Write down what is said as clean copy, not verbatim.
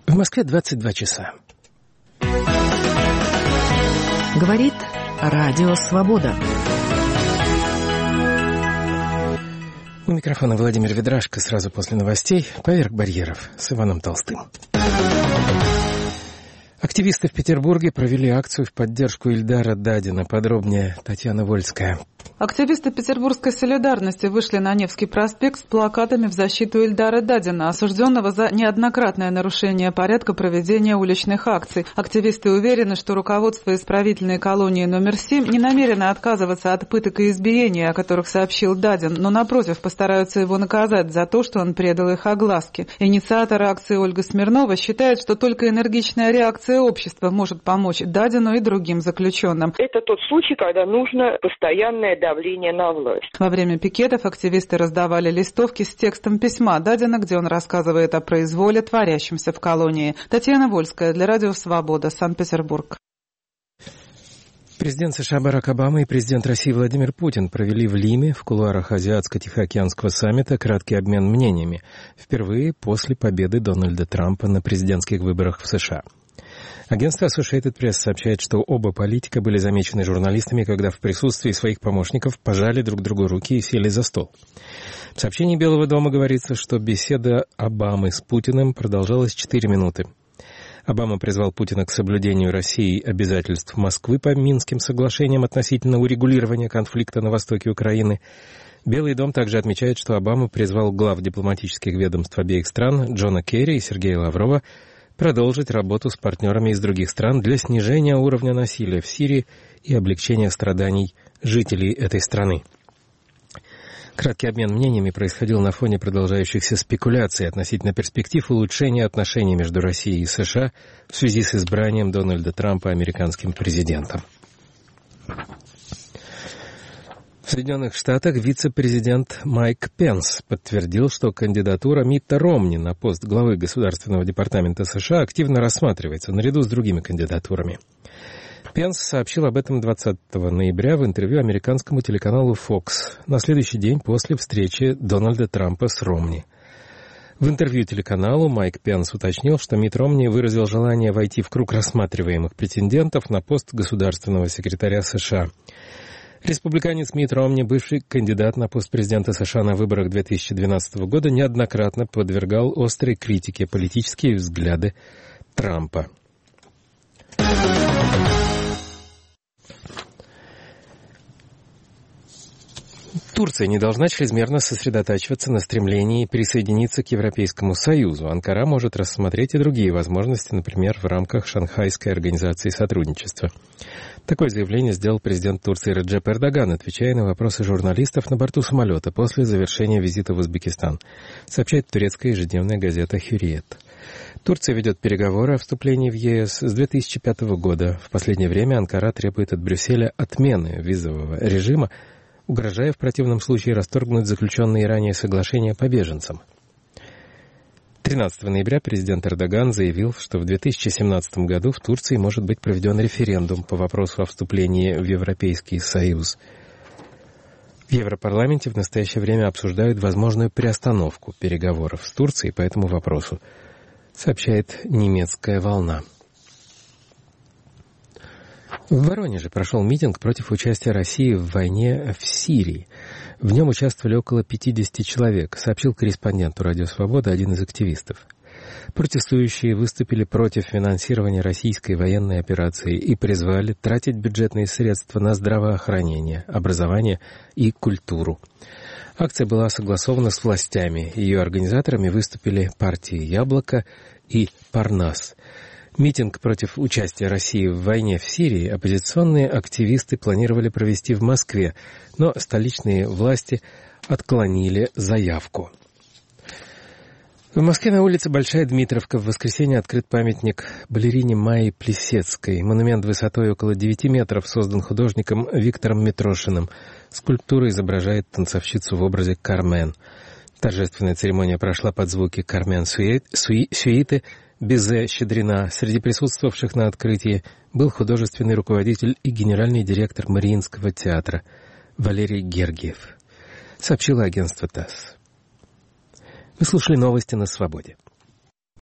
В Москве 22 часа. Говорит Радио Свобода. У микрофона Владимир Ведрашко. Сразу после новостей «Поверх барьеров» с Иваном Толстым. Активисты в Петербурге провели акцию в поддержку Ильдара Дадина. Подробнее Татьяна Вольская. Активисты петербургской солидарности вышли на Невский проспект с плакатами в защиту Ильдара Дадина, осужденного за неоднократное нарушение порядка проведения уличных акций. Активисты уверены, что руководство исправительной колонии номер 7 не намерено отказываться от пыток и избиений, о которых сообщил Дадин, но, напротив, постараются его наказать за то, что он предал их огласке. Инициатор акции Ольга Смирнова считает, что только энергичная реакция общества может помочь Дадину и другим заключенным. Это тот случай, когда нужно постоянное давление на власть. Во время пикетов активисты раздавали листовки с текстом письма Дадина, где он рассказывает о произволе, творящемся в колонии. Татьяна Вольская для Радио Свобода, Санкт-Петербург. Президент США Барак Обама и президент России Владимир Путин провели в Лиме, в кулуарах Азиатско-Тихоокеанского саммита, краткий обмен мнениями, впервые после победы Дональда Трампа на президентских выборах в США. Агентство Associated Press сообщает, что оба политика были замечены журналистами, когда в присутствии своих помощников пожали друг другу руки и сели за стол. В сообщении Белого дома говорится, что беседа Обамы с Путиным продолжалась 4 минуты. Обама призвал Путина к соблюдению Россией обязательств Москвы по Минским соглашениям относительно урегулирования конфликта на востоке Украины. Белый дом также отмечает, что Обама призвал глав дипломатических ведомств обеих стран Джона Керри и Сергея Лаврова продолжить работу с партнерами из других стран для снижения уровня насилия в Сирии и облегчения страданий жителей этой страны. Краткий обмен мнениями происходил на фоне продолжающихся спекуляций относительно перспектив улучшения отношений между Россией и США в связи с избранием Дональда Трампа американским президентом. В Соединенных Штатах вице-президент Майк Пенс подтвердил, что кандидатура Митта Ромни на пост главы Государственного департамента США активно рассматривается наряду с другими кандидатурами. Пенс сообщил об этом 20 ноября в интервью американскому телеканалу Fox на следующий день после встречи Дональда Трампа с Ромни. В интервью телеканалу Майк Пенс уточнил, что Митт Ромни выразил желание войти в круг рассматриваемых претендентов на пост государственного секретаря США. Республиканец Митт Ромни, бывший кандидат на пост президента США на выборах 2012 года, неоднократно подвергал острой критике политические взгляды Трампа. Турция не должна чрезмерно сосредотачиваться на стремлении присоединиться к Европейскому Союзу. Анкара может рассмотреть и другие возможности, например, в рамках Шанхайской организации сотрудничества. Такое заявление сделал президент Турции Реджеп Эрдоган, отвечая на вопросы журналистов на борту самолета после завершения визита в Узбекистан, сообщает турецкая ежедневная газета «Хюриет». Турция ведет переговоры о вступлении в ЕС с 2005 года. В последнее время Анкара требует от Брюсселя отмены визового режима, угрожая в противном случае расторгнуть заключенные ранее соглашения по беженцам. 13 ноября президент Эрдоган заявил, что в 2017 году в Турции может быть проведен референдум по вопросу о вступлении в Европейский Союз. В Европарламенте в настоящее время обсуждают возможную приостановку переговоров с Турцией по этому вопросу, сообщает «Немецкая волна». В Воронеже прошел митинг против участия России в войне в Сирии. В нем участвовали около 50 человек, сообщил корреспонденту «Радио Свобода» один из активистов. Протестующие выступили против финансирования российской военной операции и призвали тратить бюджетные средства на здравоохранение, образование и культуру. Акция была согласована с властями. Ее организаторами выступили партии «Яблоко» и «Парнас». Митинг против участия России в войне в Сирии оппозиционные активисты планировали провести в Москве, но столичные власти отклонили заявку. В Москве на улице Большая Дмитровка в воскресенье открыт памятник балерине Майе Плисецкой. Монумент высотой около 9 метров создан художником Виктором Митрошиным. Скульптура изображает танцовщицу в образе Кармен. Торжественная церемония прошла под звуки Кармен-сюиты Безе Щедрина. Среди присутствовавших на открытии был художественный руководитель и генеральный директор Мариинского театра Валерий Гергиев, сообщило агентство ТАСС. Вы слушали новости на Свободе.